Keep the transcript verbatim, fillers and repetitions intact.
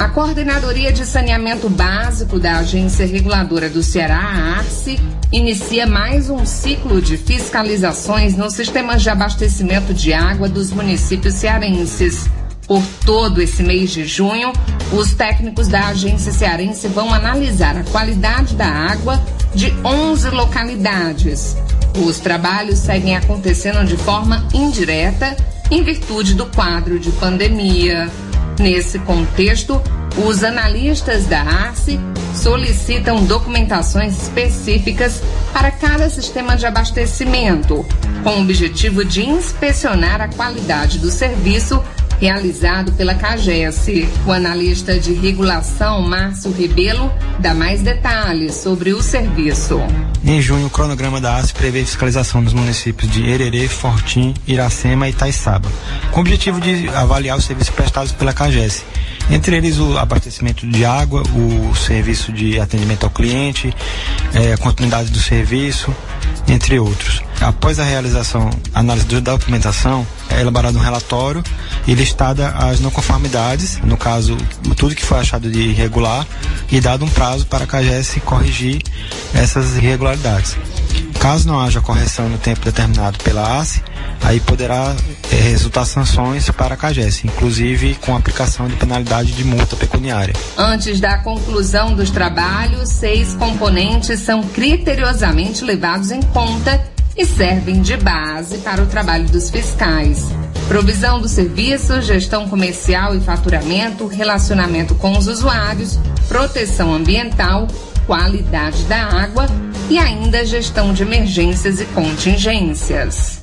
A Coordenadoria de Saneamento Básico da Agência Reguladora do Ceará, a ARCE, inicia mais um ciclo de fiscalizações nos sistemas de abastecimento de água dos municípios cearenses. Por todo esse mês de junho, os técnicos da agência cearense vão analisar a qualidade da água de onze localidades. Os trabalhos seguem acontecendo de forma indireta em virtude do quadro de pandemia. Nesse contexto, os analistas da ARCE solicitam documentações específicas para cada sistema de abastecimento, com o objetivo de inspecionar a qualidade do serviço realizado pela CAGES. O analista de regulação, Márcio Rebelo, dá mais detalhes sobre o serviço. Em junho, o cronograma da ARCE prevê fiscalização nos municípios de Hererê, Fortim, Iracema e Itaiçaba, com o objetivo de avaliar os serviços prestados pela CAGES. Entre eles o abastecimento de água, o serviço de atendimento ao cliente, é, a continuidade do serviço, entre outros. Após a realização, a análise da documentação, é elaborado um relatório e listada as não conformidades, no caso, tudo que foi achado de irregular, e dado um prazo para a CAGES corrigir essas irregularidades. Caso não haja correção no tempo determinado pela ARCE, aí poderá é, resultar sanções para a CAGES, inclusive com aplicação de penalidade de multa pecuniária. Antes da conclusão dos trabalhos, seis componentes são criteriosamente levados em conta e servem de base para o trabalho dos fiscais: provisão do serviço, gestão comercial e faturamento, relacionamento com os usuários, proteção ambiental, qualidade da água e ainda gestão de emergências e contingências.